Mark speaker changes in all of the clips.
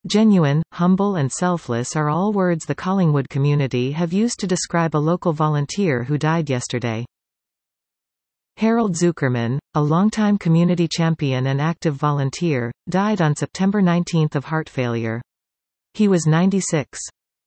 Speaker 1: Genuine, humble and selfless are all words the Collingwood community have used to describe a local volunteer who died yesterday. Harold Zuckerman, a longtime community champion and active volunteer, died on September 19 of heart failure. He was 96.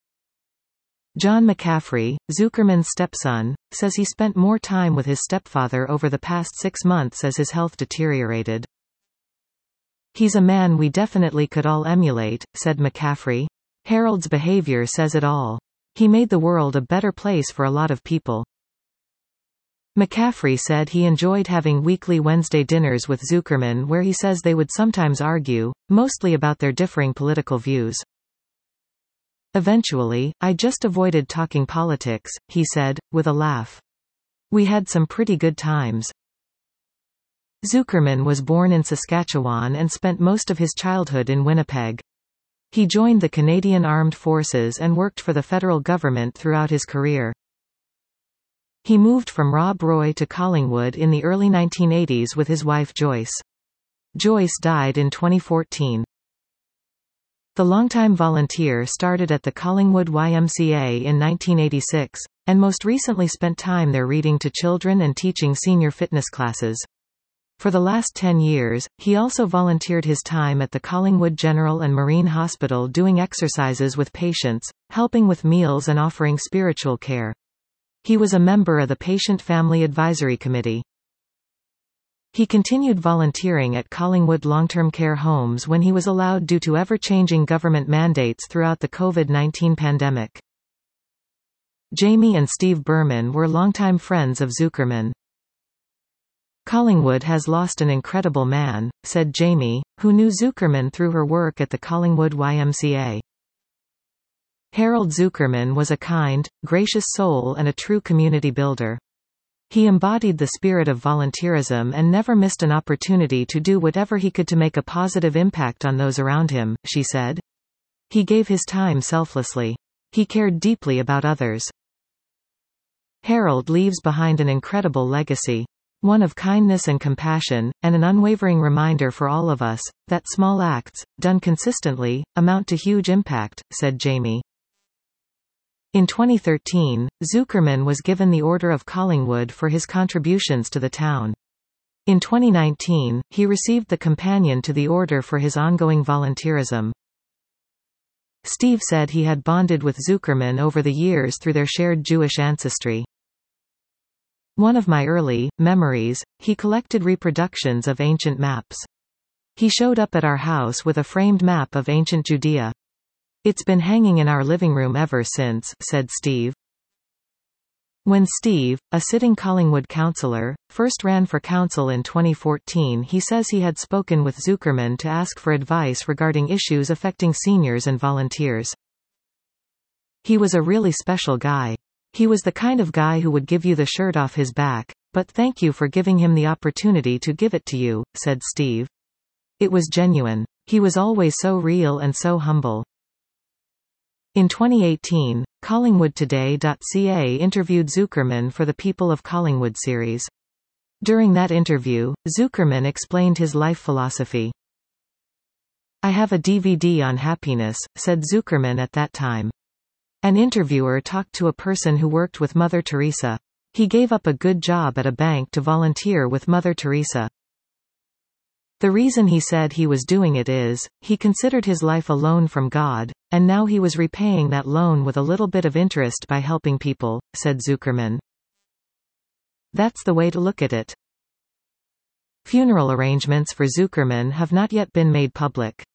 Speaker 1: John McCaffrey, Zuckerman's stepson, says he spent more time with his stepfather over the past 6 months as his health deteriorated. "He's a man we definitely could all emulate," said McCaffrey. "Harold's behavior says it all. He made the world a better place for a lot of people." McCaffrey said he enjoyed having weekly Wednesday dinners with Zuckerman where he says they would sometimes argue, mostly about their differing political views. "Eventually, I just avoided talking politics," he said, with a laugh. "We had some pretty good times." Zuckerman was born in Saskatchewan and spent most of his childhood in Winnipeg. He joined the Canadian Armed Forces and worked for the federal government throughout his career. He moved from Rob Roy to Collingwood in the early 1980s with his wife Joyce. Joyce died in 2014. The longtime volunteer started at the Collingwood YMCA in 1986, and most recently spent time there reading to children and teaching senior fitness classes. For the last 10 years, he also volunteered his time at the Collingwood General and Marine Hospital doing exercises with patients, helping with meals and offering spiritual care. He was a member of the Patient Family Advisory Committee. He continued volunteering at Collingwood long-term care homes when he was allowed due to ever-changing government mandates throughout the COVID-19 pandemic. Jamie and Steve Berman were longtime friends of Zuckerman. "Collingwood has lost an incredible man," said Jamie, who knew Zuckerman through her work at the Collingwood YMCA. Harold Zuckerman was a kind, gracious soul and a true community builder. He embodied the spirit of volunteerism and never missed an opportunity to do whatever he could to make a positive impact on those around him, she said. He gave his time selflessly. He cared deeply about others. Harold leaves behind an incredible legacy. One of kindness and compassion, and an unwavering reminder for all of us, that small acts, done consistently, amount to huge impact, said Jamie. In 2013, Zuckerman was given the Order of Collingwood for his contributions to the town. In 2019, he received the Companion to the Order for his ongoing volunteerism. Steve said he had bonded with Zuckerman over the years through their shared Jewish ancestry. "One of my early memories, he collected reproductions of ancient maps. He showed up at our house with a framed map of ancient Judea. It's been hanging in our living room ever since," said Steve. When Steve, a sitting Collingwood councillor, first ran for council in 2014, he says he had spoken with Zuckerman to ask for advice regarding issues affecting seniors and volunteers. "He was a really special guy. He was the kind of guy who would give you the shirt off his back, but thank you for giving him the opportunity to give it to you," said Steve. "It was genuine. He was always so real and so humble." In 2018, CollingwoodToday.ca interviewed Zuckerman for the People of Collingwood series. During that interview, Zuckerman explained his life philosophy. "I have a DVD on happiness," said Zuckerman at that time. An interviewer talked to a person who worked with Mother Teresa. He gave up a good job at a bank to volunteer with Mother Teresa. The reason he said he was doing it is, he considered his life a loan from God, and now he was repaying that loan with a little bit of interest by helping people, said Zuckerman. That's the way to look at it. Funeral arrangements for Zuckerman have not yet been made public.